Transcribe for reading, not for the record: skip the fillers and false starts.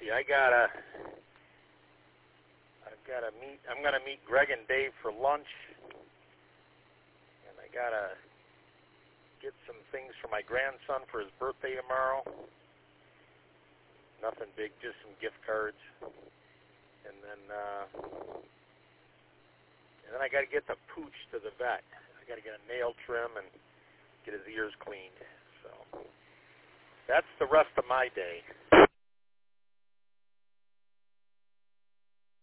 see. I'm gonna meet Greg and Dave for lunch, and I gotta get some things for my grandson for his birthday tomorrow. Nothing big, just some gift cards, and then I gotta get the Pooch to the vet. I gotta get a nail trim and get his ears cleaned. So that's the rest of my day.